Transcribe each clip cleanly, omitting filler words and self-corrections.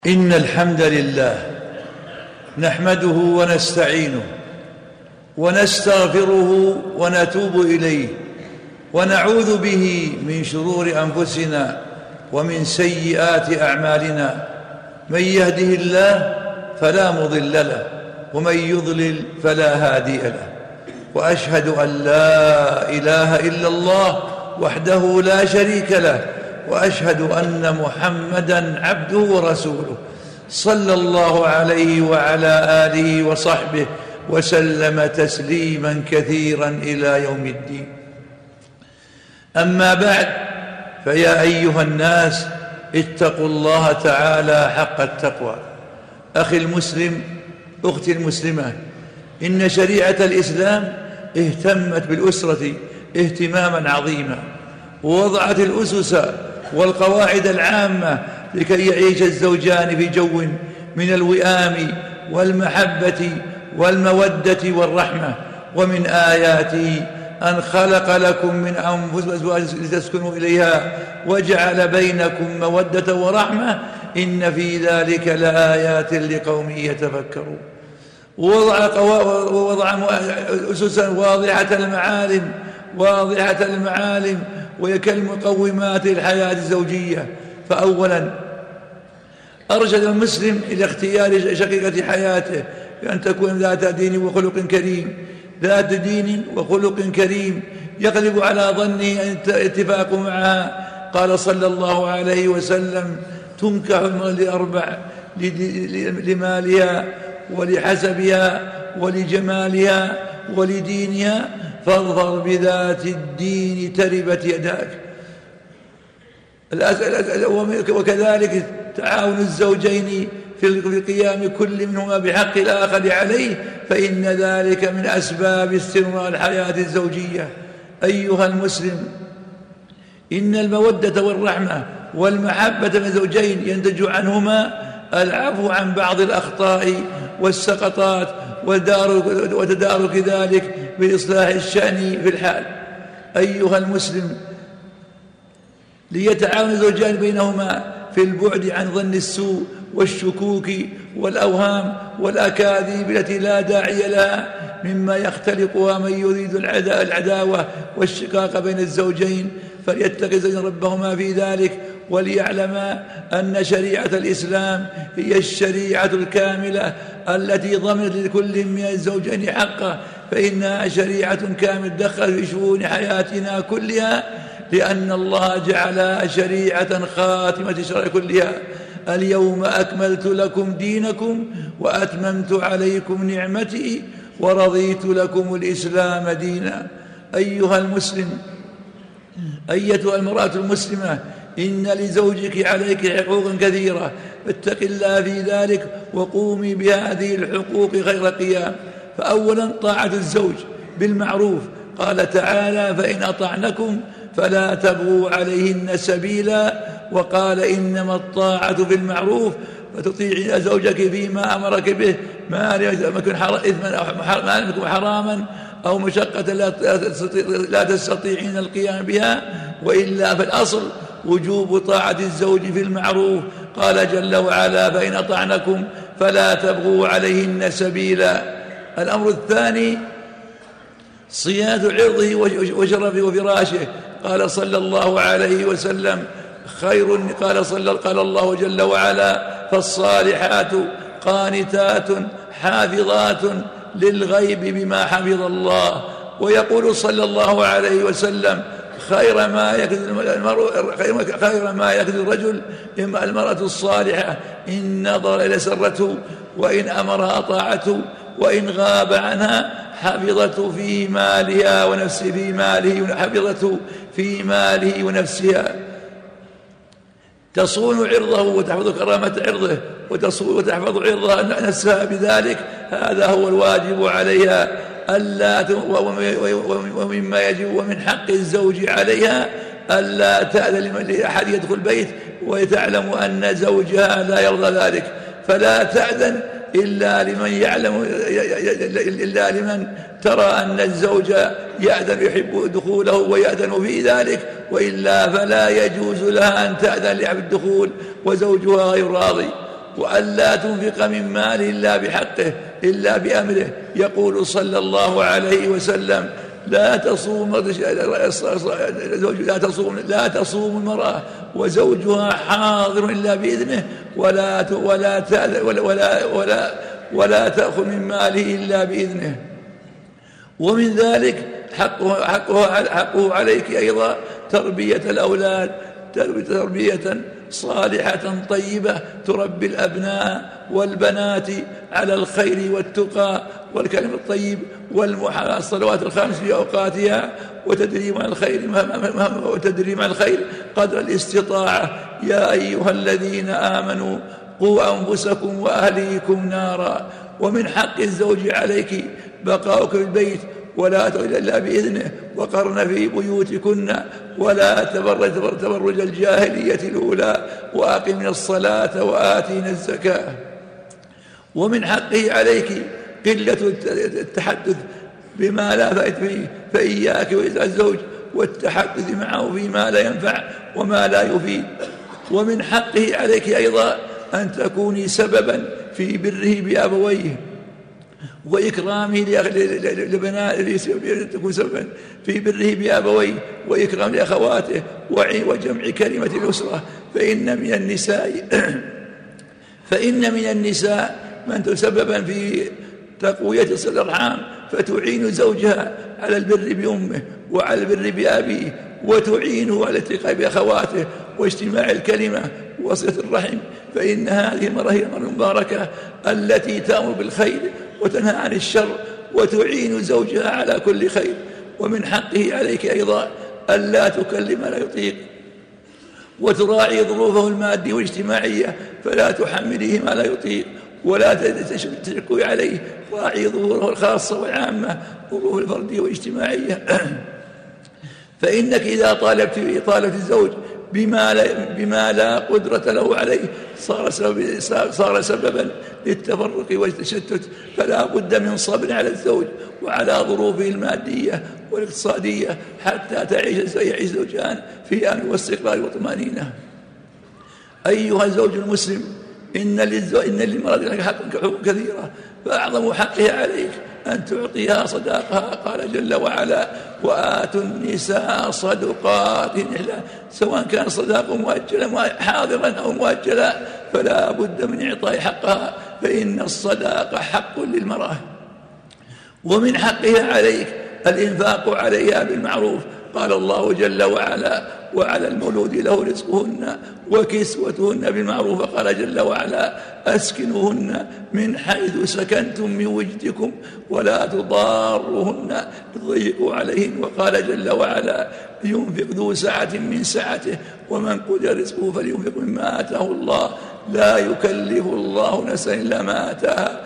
إن الحمد لله نحمده ونستعينه ونستغفره ونتوب إليه ونعوذ به من شرور أنفسنا ومن سيئات أعمالنا. من يهده الله فلا مضل له ومن يضلل فلا هادي له، وأشهد أن لا إله إلا الله وحده لا شريك له، وأشهد أن محمدًا عبده ورسوله صلى الله عليه وعلى آله وصحبه وسلم تسليمًا كثيرًا إلى يوم الدين. أما بعد، فيا أيها الناس اتقوا الله تعالى حق التقوى. أخي المسلم، أختي المسلمة، إن شريعة الإسلام اهتمت بالأسرة اهتمامًا عظيمًا، ووضعت الأسس والقواعد العامة لكي يعيش الزوجان في جو من الوئام والمحبة والمودة والرحمة. ومن آياته أن خلق لكم من أنفسكم أزواجا لتسكنوا إليها وجعل بينكم مودة ورحمة إن في ذلك لآيات لقوم يتفكرون. ووضع أسسا واضحة المعالم وهي كالمقومات الحياة الزوجية. فأولا أرشد المسلم إلى اختيار شقيقة حياته بأن تكون ذات دين وخلق كريم يغلب على ظنه الاتفاق معها. قال صلى الله عليه وسلم: تنكح المرأة لأربع: لمالها ولحسبها ولجمالها ولدينها، فاظفر بذات الدين تربت يداك. وكذلك تعاون الزوجين في قيام كل منهما بحق الآخر عليه، فإن ذلك من أسباب استمرار الحياة الزوجية. أيها المسلم، إن المودة والرحمة والمحبة من الزوجين ينتج عنهما العفو عن بعض الأخطاء والسقطات وتدارك ذلك بإصلاح الشأن في الحال. أيها المسلم، ليتعاون الزوجان بينهما في البعد عن ظن السوء والشكوك والأوهام والأكاذيب التي لا داعي لها مما يختلقها من يريد العداوة والشقاق بين الزوجين، فليتقي الزوجين ربهما في ذلك، وليعلما أن شريعة الإسلام هي الشريعة الكاملة التي ضمنت لكل من الزوجين حقه، فإنها شريعة كاملة دخلت في شؤون حياتنا كلها، لأن الله جعلها شريعة خاتمة شرع كلها. اليوم أكملت لكم دينكم وأتممت عليكم نعمتي ورضيت لكم الإسلام دينا. أيها المسلم، أيتها المرأة المسلمة، إن لزوجك عليك حقوقا كثيرة، فاتق الله في ذلك وقومي بهذه الحقوق خير قيام. فأولا طاعة الزوج بالمعروف، قال تعالى: فإن أطعنكم فلا تبغوا عليهن سبيلا. وقال: إنما الطاعة في المعروف، فتطيعي زوجك فيما أمرك به ما لم يكن حراما أو مشقة لا تستطيعين القيام بها، وإلا فالأصل وجوب طاعة الزوج في المعروف. قال جل وعلا: فإن أطعنكم فلا تبغوا عليهن سبيلا. الأمر الثاني صيانة عرضه وشرفه وفراشه. قال صلى الله عليه وسلم: قال الله جل وعلا: فالصالحات قانتات حافظات للغيب بما حفظ الله. ويقول صلى الله عليه وسلم: خير ما يكذب الرجل المرأة الصالحة، إن نظر إلى سرته وإن أمرها أطاعته وإن غاب عنها حفظته في مالها ونفسها. تصون عرضه وتحفظ كرامة عرضه وتحفظ عرضها نفسها بذلك. هذا هو الواجب عليها. ومما يجب ومن حق الزوج عليها ألا تأذن لأحد يدخل البيت ويتعلم أن زوجها لا يرضى ذلك، فلا تأذن إلا لمن ترى أن الزوج يحب دخوله ويأذن في ذلك، وإلا فلا يجوز لها أن تأذن لها بالدخول وزوجها غير راضي. وألا تنفق من ماله إلا بحقه إلا بأمره. يقول صلى الله عليه وسلم: لا تصوم المرأة وزوجها حاضر إلا بإذنه، ولا تأخذ من ماله إلا بإذنه. ومن ذلك حقه عليك أيضا تربية الأولاد تربية صالحة طيبة تربي الأبناء والبنات على الخير والتقى والكلم الطيب والصلوات الخمس في أوقاتها، وتدريم عن الخير قدر الاستطاعة. يا أيها الذين آمنوا قوا أنفسكم وأهليكم نارا. ومن حق الزوج عليك بقاؤك في البيت ولا تخرجن إلا بإذنه، وقرن في بيوتكن ولا تبرج الجاهلية الأولى، وأقمنا الصلاة وآتينا الزكاة. ومن حقه عليك قلة التحدث بما لا فائدة فيه، فإياك وإزعاج الزوج والتحدث معه فيما لا ينفع وما لا يفيد. ومن حقه عليك أيضا أن تكوني سببا في بره بأبويه وإكرامه لبنائه، تكون سببا في بره بأبويه وإكرام لأخواته وجمع كلمة الأسرة. فإن من النساء من تسببا في تقوية صلة الأرحام، فتعين زوجها على البر بأمه وعلى البر بأبيه، وتعينه على التقاء بأخواته واجتماع الكلمة وصلة الرحم. فإن هذه المرأة هي المرأة المباركة التي تأمر بالخير وتنهى عن الشر وتعين زوجها على كل خير. ومن حقه عليك أيضا ألا تكلم لا يطيق، وتراعي ظروفه المادية والاجتماعية، فلا تحمله ما لا يطيق ولا تشكوي عليه. راعي ظروفه الخاصة والعامة، ظروفه الفردية والاجتماعية. فإنك إذا طالبت الزوج بما لا قدرة له عليه صار سببا للتفرق والتشتت، فلا بد من صبر على الزوج وعلى ظروفه المادية والاقتصادية حتى يعيش الزوجان في أمن واستقرار وطمأنينة. أيها الزوج المسلم، إن للمرأة لك حقوق كثيرة، فأعظم حقها عليك أن تعطيها صداقها. قال جل وعلا: وآتوا النساء صدقاتهن، سواء كان صداق مؤجلا حاضرا أو مؤجلا، فلا بد من إعطاء حقها، فإن الصداق حق للمرأة. ومن حقها عليك الإنفاق عليها بالمعروف. قال الله جل وعلا: وعلى المولود له رزقهن وكسوتهن بالمعروف. قال جل وعلا: أسكنوهن من حيث سكنتم من وجدكم ولا تضاروهن لتضيقوا عليهن. وقال جل وعلا: لينفق ذو سعة من سعته ومن قدر رزقه فلينفق مما آتاه الله لا يكلف الله نفسا إلا ما آتاها.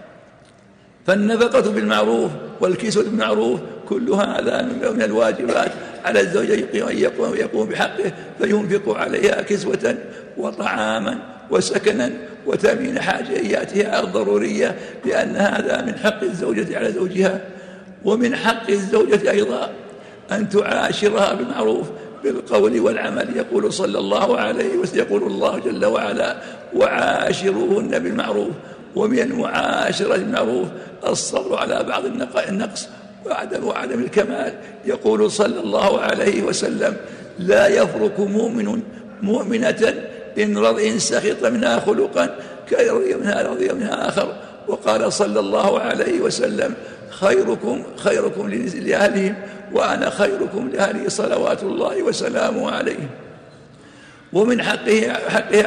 فالنفقة بالمعروف والكسوة بالمعروف كل هذا من الواجبات على الزوج أن يقوم بحقه، فينفق عليها كسوة وطعاما وسكنا وتأمين حاجياتها الضرورية، لأن هذا من حق الزوجة على زوجها. ومن حق الزوجة أيضا أن تعاشرها بالمعروف بالقول والعمل. يقول صلى الله عليه وسلم، يقول الله جل وعلا: وعاشروهن بالمعروف. ومن المعاشرة بالمعروف الصبر على بعض النقص وعدم الكمال. يقول صلى الله عليه وسلم: لا يفرق مؤمن مؤمنة إن سخط منها خلقا كرضي منها آخر. وقال صلى الله عليه وسلم: خيركم لأهلهم وأنا خيركم لأهلي صلوات الله وسلامه عليه. ومن حقها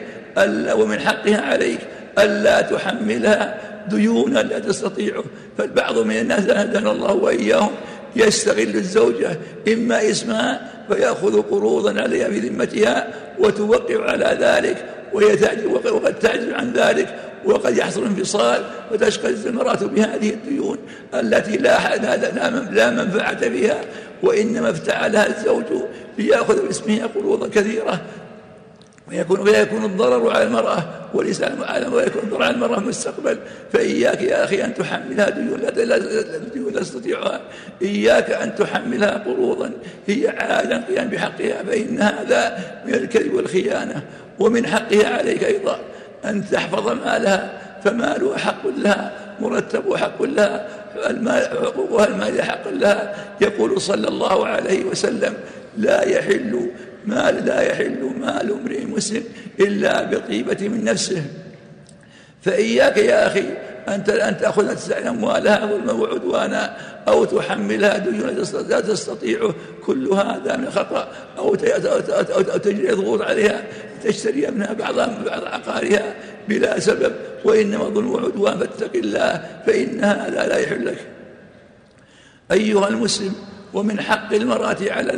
عليك ألا تحملها ديونا لا تستطيعه. فالبعض من الناس هدانا الله وإياهم يستغل الزوجة إما اسمها فيأخذ قروضا عليها في ذمتها وتوقع على ذلك وقد تعجز عن ذلك، وقد يحصل انفصال وتشقى المرأة بهذه الديون التي لا منفعة فيها، وإنما افتعلها الزوج ليأخذ باسمها قروضا كثيرة، ويكون الضرر على المرأة والإسلام أعلم، ويكون الضرر على المرأة مستقبل. فإياك يا أخي أن تحملها ديون لا تستطيعها، إياك أن تحملها قروضا هي عاجزة عن القيام بحقها، فإن هذا من الكذب والخيانة. ومن حقها عليك أيضا أن تحفظ مالها، فمالها حق لها، مرتب حق لها، حقوقها المال حق لها. يقول صلى الله عليه وسلم: لا يحل مال امرئ مسلم إلا بطيبة من نفسه. فإياك يا أخي أن تأخذ أموالها ظلما وعدوانا، أو تحملها ديون لا تستطيعه. كل هذا من خطأ. أو تجري ضغوط عليها تشتري منها بعض عقارها بلا سبب، وإنما ظلم وعدوان. فاتق الله، فإن هذا لا يحل لك. أيها المسلم، ومن حق المرأة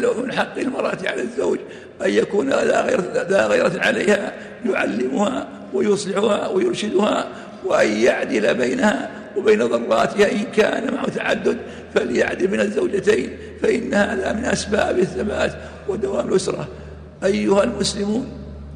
على الزوج أن يكون لا غيرة عليها، يعلمها ويصلحها ويرشدها، وأن يعدل بينها وبين ضراتها. إن كان معه تعدد فليعدل بين الزوجتين، فإن هذا من أسباب الثبات ودوام الأسرة. أيها المسلمون،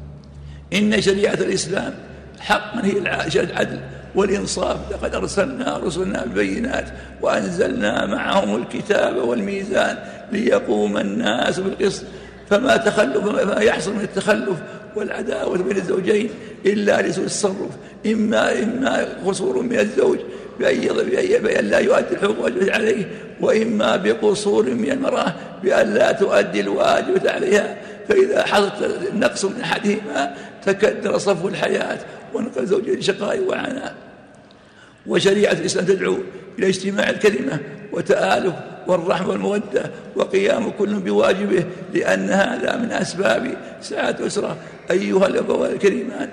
إن شريعة الإسلام حقا هي العدل والإنصاف. لقد أرسلنا رسلنا بالبينات وأنزلنا معهم الكتاب والميزان ليقوم الناس بالقسط. فما يحصل من التخلف والعداوة بين الزوجين إلا لسوء التصرف، إما قصور من الزوج بأن لا يؤدي الحقوق الواجبة عليه، وإما بقصور من المرأة بأن لا تؤدي الواجبة عليها. فإذا حصل نقص من أحدهما تكدر صفو الحياة ونقل الزوج لشقاء وعناء. وشريعة الإسلام تدعو إلى اجتماع الكلمة وتآلف والرحمة والمودة وقيام كل بواجبه، لأن هذا من أسباب سعادة الأسرة. أيها الأبوان الكريمان،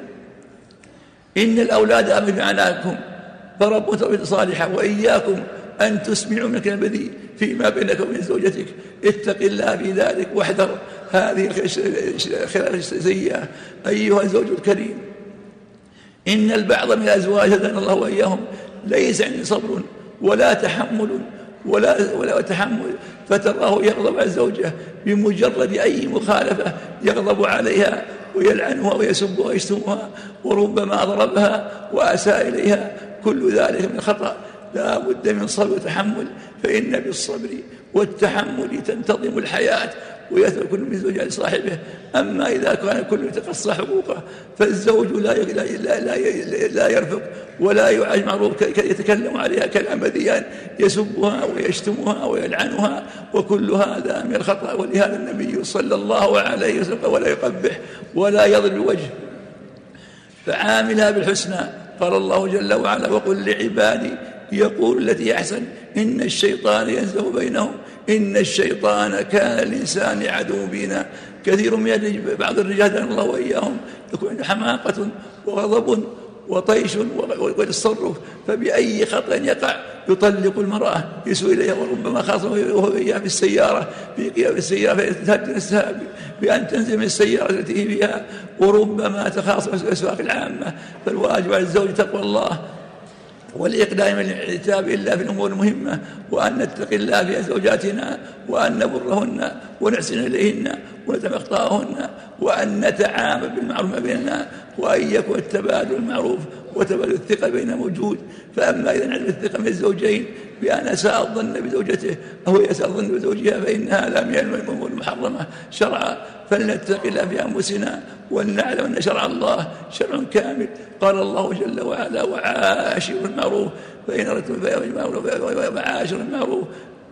إن الأولاد أماناتكم، فربوا تربية صالحة، وإياكم أن تسمعوا من الكلام البذيء فيما بينك وبين زوجتك. اتق الله في ذلك واحذر هذه الخلال السيئة. أيها الزوج الكريم، إن البعض من الأزواج هدانا الله وإياهم ليس عنده صبر ولا تحمل ولا تحمل، فتراه يغضب على الزوجة بمجرد أي مخالفة، يغضب عليها ويلعنها ويسبها ويشتمها، وربما ضربها وأساء إليها. كل ذلك من خطأ. لا بد من صبر وتحمل، فإن بالصبر والتحمل تنتظم الحياة ويثبت كل من زوج لصاحبه. أما إذا كان كل يتقصى حقوقه فالزوج لا يرفق ولا يعج معروف، يتكلم عليها كلام بذيئا، يسبها ويشتمها ويلعنها، وكل هذا من الخطأ. ولهذا النبي صلى الله عليه وسلم ولا يقبح ولا يضرب الوجه، فعاملها بالحسنى. قال الله جل وعلا: وقل لعبادي يقول التي أحسن إن الشيطان ينزغ بينهم إن الشيطان كان الإنسان عدو بنا. كثير من بعض الرجال هدانا الله وإياهم يكون عنده حماقة وغضب وطيش وتصرف، فبأي خطأ يقع يطلق المرأة، يسوء إليها، وربما خاصة وهو في السيارة، في قيام السيارة فيتهدد نفسها بأن تنزل من السيارة التي هي فيها، وربما تخاصم في الأسواق العامة. فالواجب على الزوج تقوى الله والإقدام من العتاب إلا في الأمور المهمة، وأن نتقي الله في زوجاتنا، وأن نبرهن ونحسن إليهن ونتم أخطاءهن، وأن نتعامل بالمعروف ما بيننا، وأن يكون التبادل المعروف وتبادل الثقة بين موجود. فأما إذا نعلم الثقة من الزوجين بأن أساء الظن بزوجته أو يساء الظن بزوجها، فإن هذا من الأمور المحرمة شرعا. فلنتقي الله في أنفسنا ولنعلم أن شرع الله شرع كامل. قال الله جل وعلا: وعاشر المعروف فإن أردتم وعاشر المعروف.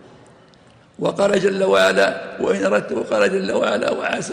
وقال جل وعلا: وإن أردتم، وقال جل وعلا: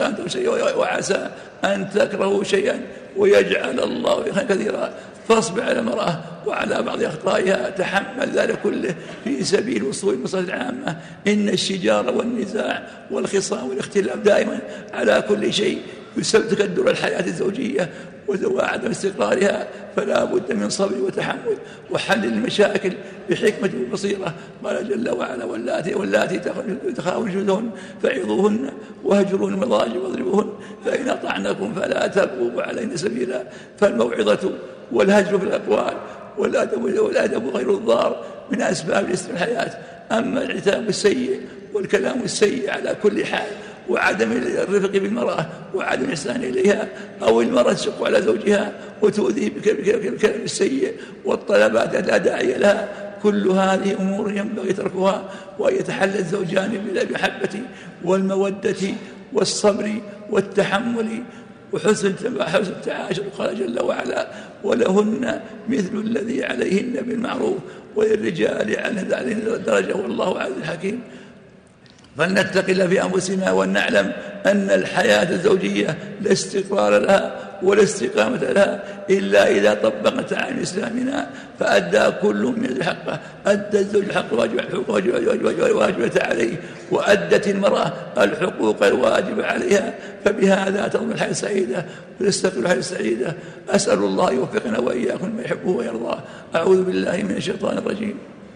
وعسى أن تكرهوا شيئا ويجعل الله خيرا كثيرا. فاصبر على المرأة وعلى بعض أخطائها، تحمل ذلك كله في سبيل وصول المصلحة العامة. إن الشجار والنزاع والخصام والاختلاف دائما على كل شيء يسبب تكدر الحياة الزوجية وعدم استقرارها، فلا بد من صبر وتحمل وحل المشاكل بحكمة وبصيرة. قال جل وعلا: واللاتي تخافون نشوزهن فعظوهن واهجروهن المضاجع واضربوهن فإن أطعنكم فلا تبغوا عليهن سبيلا. فالموعظة والهجر في الأقوال والأدب غير الضار من أسباب الحياة. أما العتاب السيء والكلام السيء على كل حال، وعدم الرفق بالمرأة وعدم الإحسان إليها، أو المرأة تشق على زوجها وتؤذيه بالكلام السيء والطلبات لا داعي لها، كل هذه أمور ينبغي تركها، وأن يتحلى الزوجان بالمحبة والمودة والصبر والتحمل وحسن التعاشر. قال جل وعلا: ولهن مثل الذي عليهن بالمعروف وللرجال عليهن درجة والله عزيز حكيم. فلنتق الله في أنفسنا ونعلم أن الحياة الزوجية لا استقرار لها ولا استقامة لها إلا إذا طبق تعاليم إسلامنا، فأدى كل من حقه. أدى الزوج الحق واجبة عليه، وأدت المرأة الحقوق الواجبة عليها، فبهذا تضمن الحياة السعيدة وتستقر الحياة السعيدة. أسأل الله يوفقنا وإياكم ما يحبه ويرضاه. أعوذ بالله من الشيطان الرجيم.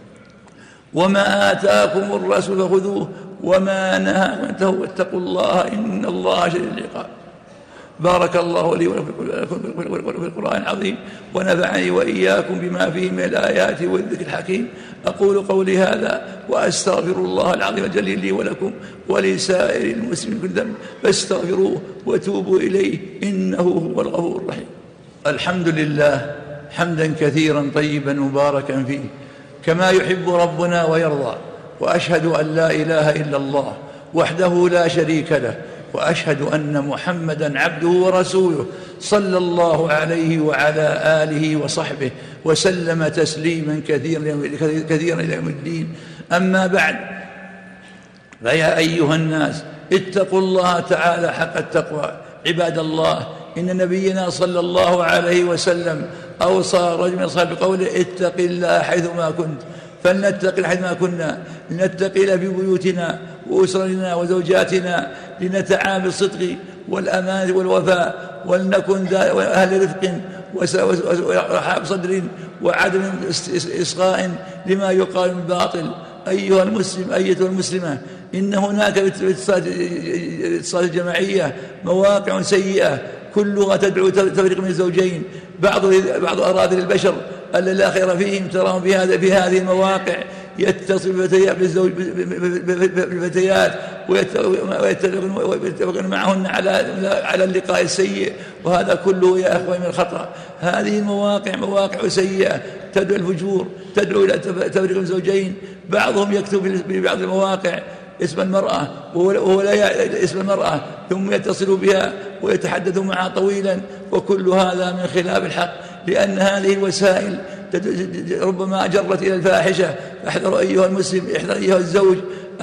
وما آتاكم الرسول فخذوه وما نهاكم عنه واتقوا الله إن الله شديد العقاب. بارك الله لي ولكم في القرآن العظيم، ونفعني وإياكم بما فيه من الآيات والذكر الحكيم. أقول قولي هذا وأستغفر الله العظيم الجليل لي ولكم ولسائر المسلمين كل ذنب، فاستغفروه وتوبوا إليه إنه هو الغفور الرحيم. الحمد لله حمدا كثيرا طيبا مباركا فيه كما يحب ربنا ويرضى، وأشهد أن لا إله إلا الله وحده لا شريك له، وأشهد أن محمدا عبده ورسوله صلى الله عليه وعلى آله وصحبه وسلم تسليما كثيرا إلى يوم الدين. أما بعد، فيا أيها الناس اتقوا الله تعالى حق التقوى. عباد الله، إن نبينا صلى الله عليه وسلم أوصى رجل من أصحابه بقوله: اتق الله حيثما كنت. فلنتقي حيثما كنا، لنتقي في بيوتنا وأسرنا وزوجاتنا، لنتعامل بالصدق والأمان والوفاء، ولنكن أهل رفق ورحاب صدر وعدم إصغاء لما يقال من باطل. أيها المسلم أيتها المسلمة، إن هناك الاتصالات الجماعية مواقع سيئة كلها تدعو تفريق من الزوجين. بعض أراذل البشر الذين لا خير فيهم تراهم في هذه المواقع يتصل بالفتيات ويتفقون معهن على اللقاء السيء، وهذا كله يا أخوة من الخطأ. هذه المواقع مواقع سيئة تدعو الفجور، تدعو إلى تفريق الزوجين. بعضهم يكتب في بعض المواقع اسم المرأة وهو لا اسم المرأة، ثم يتصل بها ويتحدث معها طويلا، وكل هذا من خلاف الحق، لأن هذه الوسائل ربما جرت إلى الفاحشة. احذر أيها المسلم، احذر أيها الزوج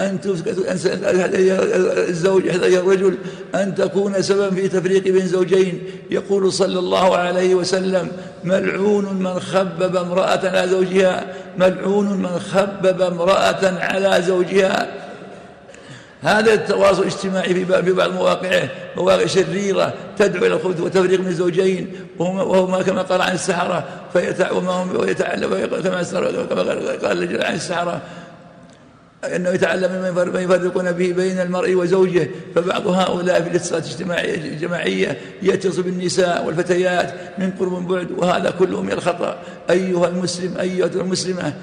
احذر أيها الرجل أن تكون سببا في تفريق بين زوجين. يقول صلى الله عليه وسلم: ملعون من خبب امرأة على زوجها، ملعون من خبب امرأة على زوجها. هذا التواصل الاجتماعي في بعض مواقعه مواقع شريرة تدعو إلى الخبث وتفريق من الزوجين، وهما كما قال عن السحرة ويتعلم كما قال عن السحرة أنه يتعلم من يفرقون به بين المرء وزوجه. فبعض هؤلاء في الاتصالات الجماعية يتصل بالنساء والفتيات من قرب من بعد، وهذا كله من الخطأ. أيها المسلم أيها المسلمة،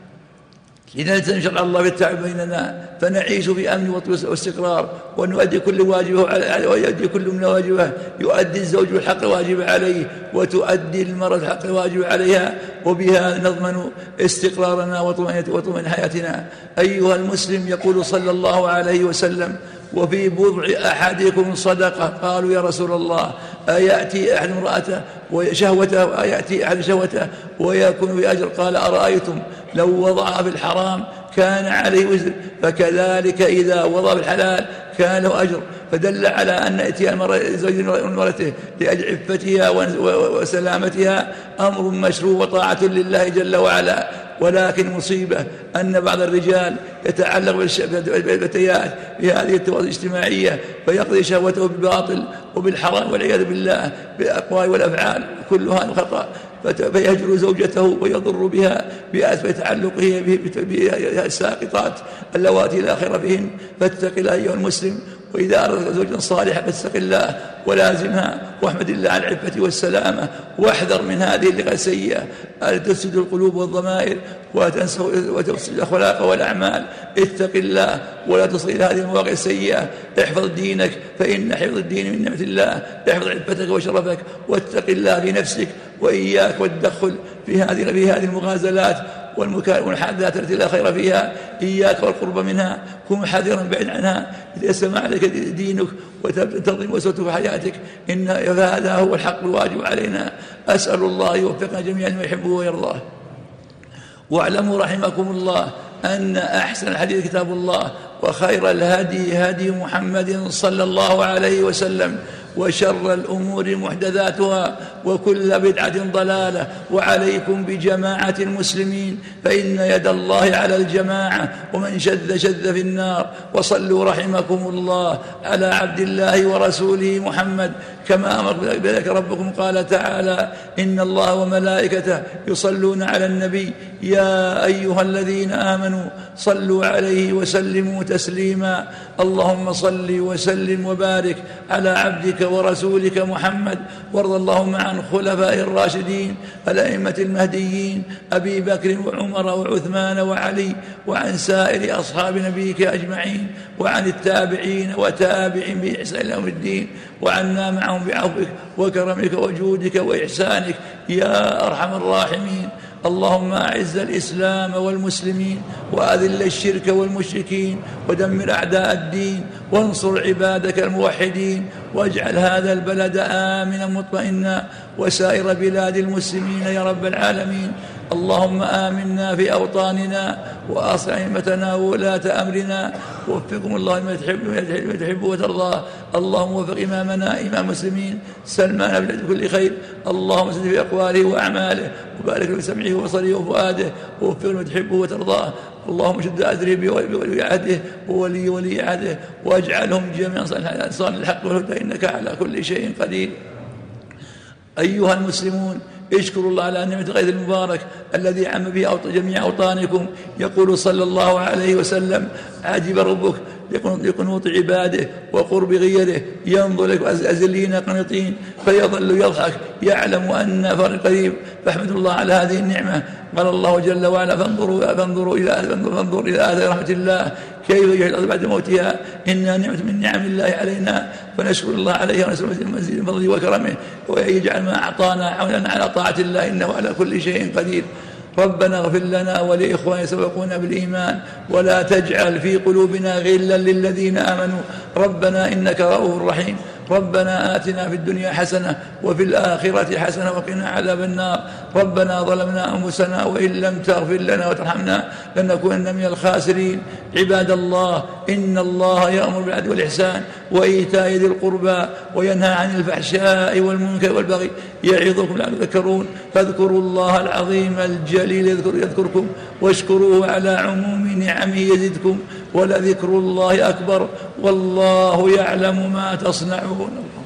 لنلزم شرع الله بالتعب بيننا، فنعيش في أمن واستقرار، ونؤدي كل واجبه ويؤدي كل من واجبه. يؤدي الزوج الحق الواجب عليه، وتؤدي المرأة الحق الواجب عليها، وبها نضمن استقرارنا وطمأنينة حياتنا. أيها المسلم، يقول صلى الله عليه وسلم: وفي بضع أحدكم صدقة. قالوا: يا رسول الله، أيأتي أحد امرأته وشهوته أيأتي أحد شهوته ويكون بأجر؟ قال: أرأيتم لو وضعها في الحرام كان عليه وزر، فكذلك إذا وضع في الحلال كان له أجر. فدل على أن اتيان زوج مرته لأجل عفتها وسلامتها أمر مشروع وطاعة لله جل وعلا. ولكن مصيبة أن بعض الرجال يتعلق بالفتيات بهذه التواصل الاجتماعية، فيقضي شهوته بالباطل وبالحرام والعياذ بالله بالأقوال والأفعال، كل هذا خطأ. فيهجر زوجته ويضر بها بأسباب تعلقه بها الساقطات اللواتي لا خير فيهن. فاتق الله أيها المسلم، وإذا أردت زوجا صالحا فاتق الله ولازمها، واحمد الله على العفة والسلامة، واحذر من هذه اللغة السيئة التي تفسد القلوب والضمائر وتفسد الأخلاق والأعمال. اتق الله ولا تصل إلى هذه المواقع السيئة. احفظ دينك، فإن حفظ الدين من نعمة الله. احفظ عفتك وشرفك، واتق الله في نفسك، وإياك والتدخل في هذه المغازلات والمحادثات التي لا خير فيها إياك والقرب منها، كن حذرا بعيد عنها ليسمع عليك دينك وتنظم وسوء حياتك، إن هذا هو الحق الواجب علينا. أسأل الله يوفقنا جميعا ما يحبه ويرضاه. واعلموا رحمكم الله أن أحسن الحديث كتاب الله، وخير الهدي هدي محمد صلى الله عليه وسلم، وشر الأمور محدثاتها، وكل بدعة ضلالة. وعليكم بجماعة المسلمين، فإن يد الله على الجماعة، ومن شذ شذ في النار. وصلوا رحمكم الله على عبد الله ورسوله محمد كما أمر بذلك ربكم، قال تعالى: إن الله وملائكته يصلون على النبي يا أيها الذين آمنوا صلوا عليه وسلموا تسليما. اللهم صل وسلم وبارك على عبدك ورسولك محمد، وارض اللهم عن خلفاء الراشدين الأئمة المهديين أبي بكر وعمر وعثمان وعلي، وعن سائر أصحاب نبيك أجمعين، وعن التابعين وتابعين بإحسان إلى يوم الدين، وعنا معهم بعفوك وكرمك وجودك وإحسانك يا أرحم الراحمين. اللهم أعز الإسلام والمسلمين، وأذل الشرك والمشركين، ودمر أعداء الدين، وانصر عبادك الموحدين، واجعل هذا البلد آمنا مطمئنا، وسائر بلاد المسلمين يا رب العالمين. اللهم آمنا في أوطاننا، وأصلح أئمتنا وولاة أمرنا، ووفقهم الله لما تحب وترضاه. اللهم وفق إمامنا إمام المسلمين سلمان بكل خير، اللهم سدد في أقواله وأعماله، وبارك في سمعه وبصره وفؤاده، ووفق لما تحبه وترضاه. اللهم شد أذره بولي عهده وولي عهده، واجعلهم جميعا صالح الحق والهدى، إنك على كل شيء قدير. أيها المسلمون، اشكروا الله على نعمة الغيث المبارك الذي عم به جميع أوطانكم. يقول صلى الله عليه وسلم: عجب ربك لقنوط عباده وقرب غيره، ينظر لك أزلين قنطين فيظل يضحك يعلم أن فرق قريب. فاحمدوا الله على هذه النعمة. قال الله جل وعلا: فانظروا إلى آثار رحمة الله كيف يحيي الأرض بعد موتها، إنها نعمة من نعم الله علينا، فنشكر الله عليها ونسأل مزيد من فضله وكرمه، ويجعل ما أعطانا عونا على طاعة الله، إنه على كل شيء قدير. ربنا اغفر لنا ولإخواننا سبقونا بالإيمان، ولا تجعل في قلوبنا غلا للذين آمنوا، ربنا إنك رؤوف رحيم. ربنا آتنا في الدنيا حسنة وفي الآخرة حسنة وقنا عذاب النار. ربنا ظلمنا أنفسنا وإن لم تغفر لنا وترحمنا لنكونن من الخاسرين. عباد الله، إن الله يأمر بالعدل والإحسان وإيتاء ذي القربى وينهى عن الفحشاء والمنكر والبغي، يعظكم لعلكم تذكرون. فاذكروا الله العظيم الجليل يذكركم، واشكروه على عموم نعمه يزدكم، ولذكر الله أكبر، والله يعلم ما تصنعون.